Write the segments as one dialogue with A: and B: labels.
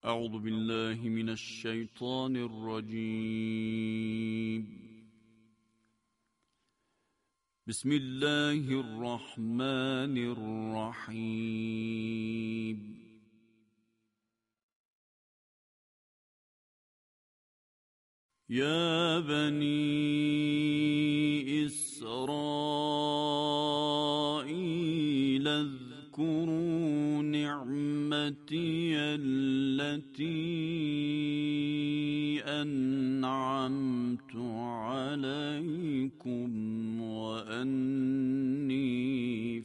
A: أعوذ بالله من الشيطان الرجيم. بسم الله الرحمن الرحيم. يا بني إسرائيل اذكروا نعمتي التي أنعمت عليكم وأني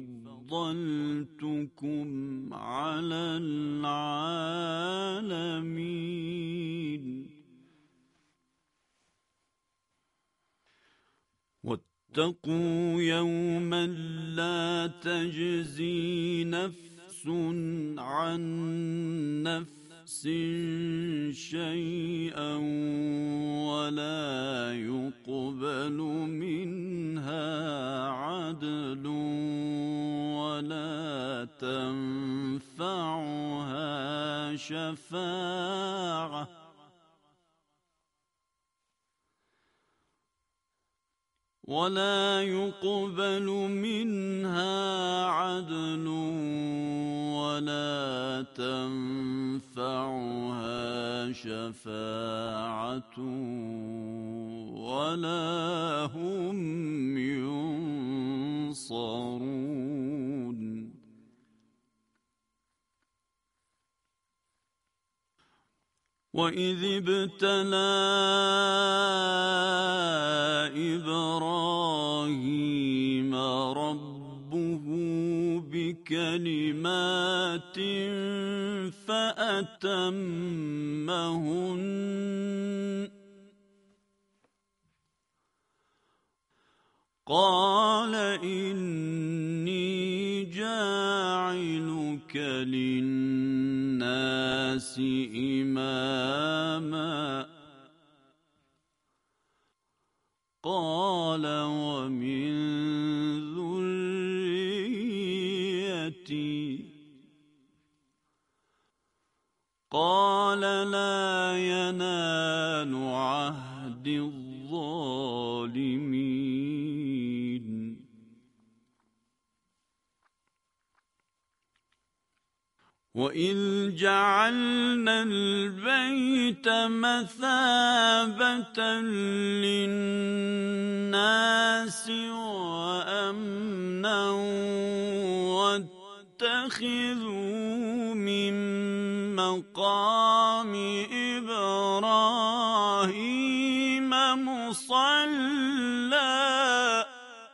A: فضلتكم على العالمين. واتقوا يوما لا تجزي نفس عن نفس شيئا ولا يقبل منها عدل ولا تنفعها شفاعة ولا هم ينصرون. وإذ ابتلى إبراهيم ربه بكلمات فأتمهن قال إني جاعلك للناس إماما قال ومن ذريتي قال لا ينال عهد الظالمين. وإذ جعلنا البيت مثابة للناس وأمنا واتخذوا من مقام إبراهيم مصلى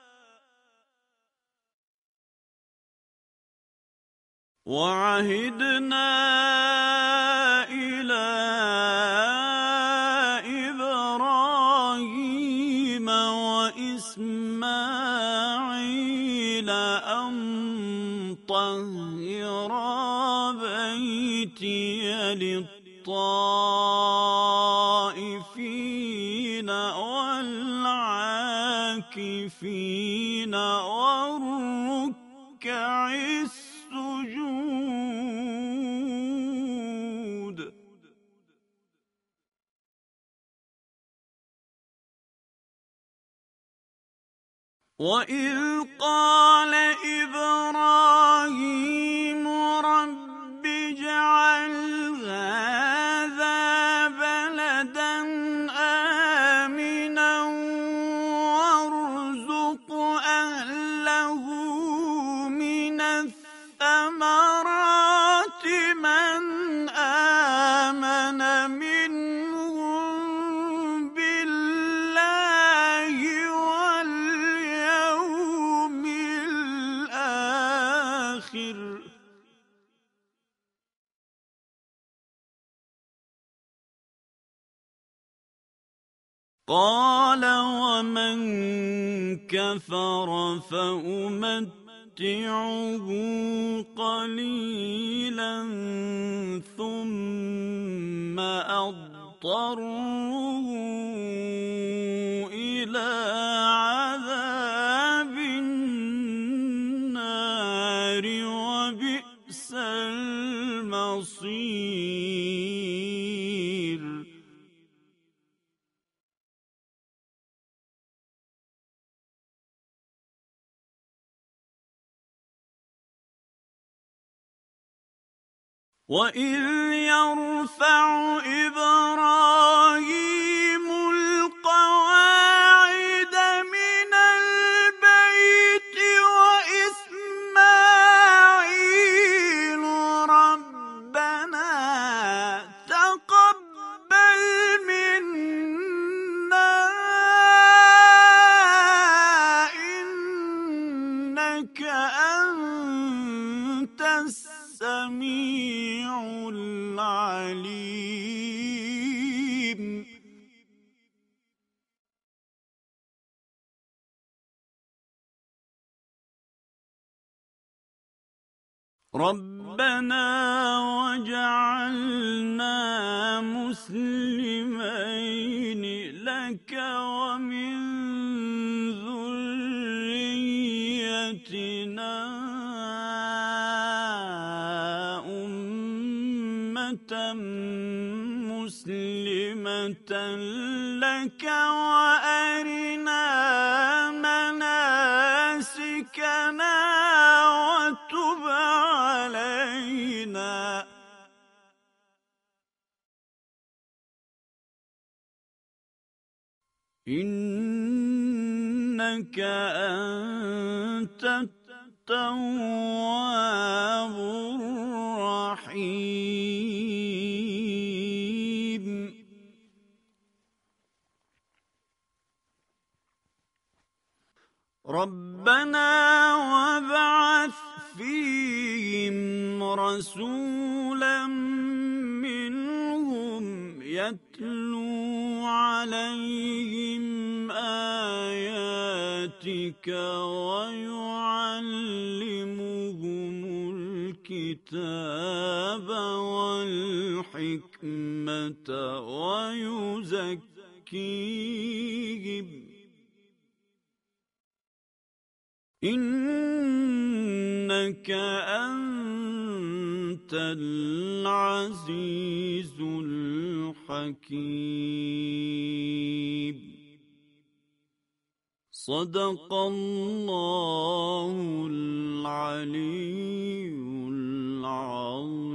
A: وعهدنا إلى إبراهيم وإسماعيل أن طهرا بيتي للطائفين والعاكفين والركع السجود. وإذ قال إبراهيم رب اجعل هذا بلدا آمنا وارزق أهله من الثمرات من آمن منهم بالله واليوم الآخر قال ومن كفر فأمتعه قليلا ثم أضطره إلى عذاب النار وبئس المصير. بصير. وإذ يرفع إبراهيم القواعد من البيت وإسماعيل ربنا تقبل منا إنك أنت السميع العليم. ربنا وجعلنا مسلمين لك ومن ذريتنا أمة مسلمة لك وأرنا مناسكنا وتب علينا إنك أنت التواب الرحيم. ربنا وابعث فيهم رسولا منهم يتلو عليهم آياتك ويعلمهم الكتاب والحكمة ويزكيهم إنك أنت العزيز الحكيم. صدق الله العلي العظيم.